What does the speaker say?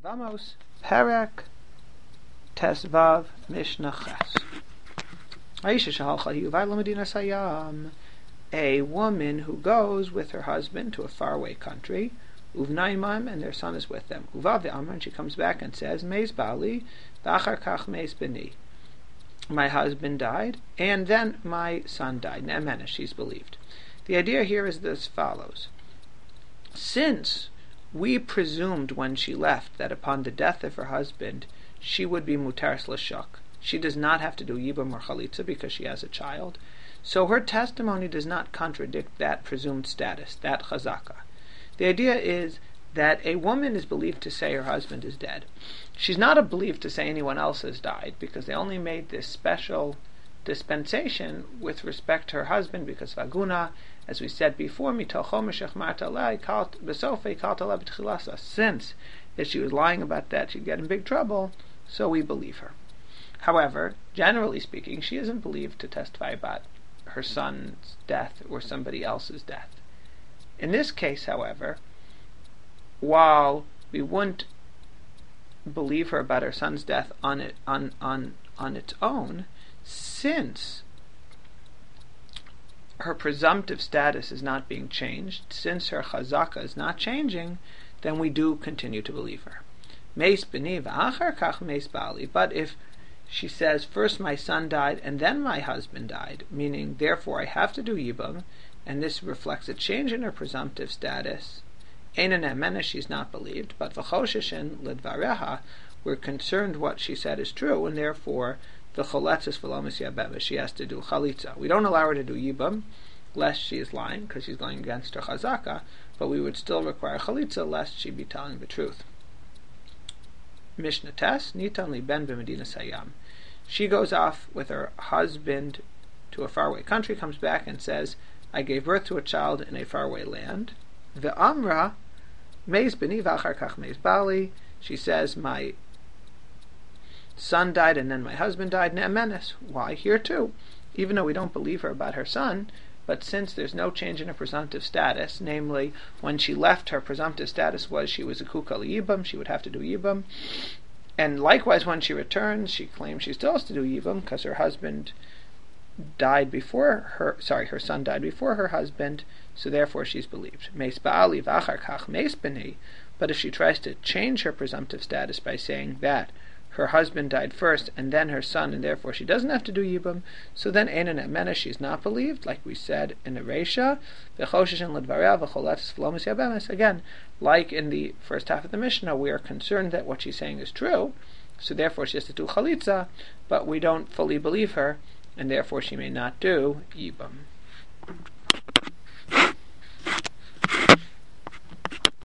Yevamos, Perek, Tesvav, Mishnah Ches. A woman who goes with her husband to a faraway country, Uvnaimam, and their son is with them. Uvav ve'amar, and she comes back and says, Meis bali, v'achar kach meis beni. My husband died, and then my son died. Ne'emena, she's believed. The idea here is as follows. Since we presumed when she left that upon the death of her husband, she would be mutaris l'shak. She does not have to do yibum or chalitza because she has a child. So her testimony does not contradict that presumed status, that chazaka. The idea is that a woman is believed to say her husband is dead. She's not believed to say anyone else has died because they only made this special dispensation with respect to her husband because vaguna, as we said before, since if she was lying about that, she'd get in big trouble, so we believe her. However, generally speaking, she isn't believed to testify about her son's death or somebody else's death. In this case, however, while we wouldn't believe her about her son's death on its own, since her presumptive status is not being changed, since her chazaka is not changing, then we do continue to believe her. Meis b'ni v'achar kach meis bali. But if she says, first my son died and then my husband died, meaning therefore I have to do yibum, and this reflects a change in her presumptive status, Eina ne'emena, she's not believed, but v'choshishin l'dvareha, we're concerned what she said is true, and therefore v'choletzes v'lomis yabeva, she has to do chalitza. We don't allow her to do yibum, lest she is lying, because she's going against her chazaka, but we would still require chalitza, lest she be telling the truth. Mishnah Tes, Nitan li ben b'medina sayam. She goes off with her husband to a faraway country, comes back and says, I gave birth to a child in a faraway land. Ve'amra, meis b'ni v'achar kach meis bali. She says, my son died and then my husband died. Ne'emenes. Why? Here too. Even though we don't believe her about her son, but since there's no change in her presumptive status, namely, when she left, her presumptive status was she was a kuka yibam, she would have to do yibam. And likewise, when she returns, she claims she still has to do yibam because her husband died before her son died before her husband, so therefore she's believed. Meis ba'ali v'achar kach meis b'ni. But if she tries to change her presumptive status by saying that her husband died first and then her son, and therefore she doesn't have to do yibum, so then eina ne'emena, she's not believed, like we said in the Reisha. V'choshishin l'dvareha v'choletzes v'lomis yabemes. Again, like in the first half of the Mishnah, we are concerned that what she's saying is true, so therefore she has to do chalitza, but we don't fully believe her, and therefore she may not do yibum.